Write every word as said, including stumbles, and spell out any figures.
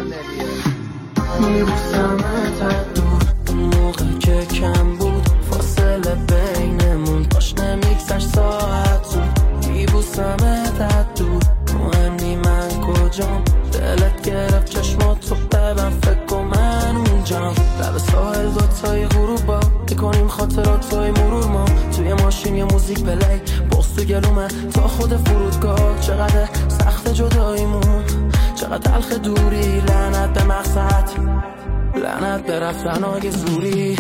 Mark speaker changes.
Speaker 1: میبوسمت دور اون موقع که کم بود فاصله بینمون داشت نمیگذشت ساعت زود میبوسمت دور مهمی من کجام دلت گرفت چشماتو ببن فکر کن من اونجام لب ساحل دوتای غروبا میکنیم خاطراتای مرور ما توی ماشین یا موزیک پلی بغض تو گلومه تا خود فرودگاه چقدر سخت جداییمون چقدر تلخ دوری لعنت به مقصد لعنت به رفتنهای زوری